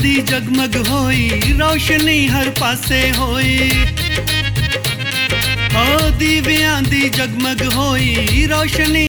दी जगमग होई, रोशनी हर पासे होई। ओ दीवियां दी जगमग होई, रोशनी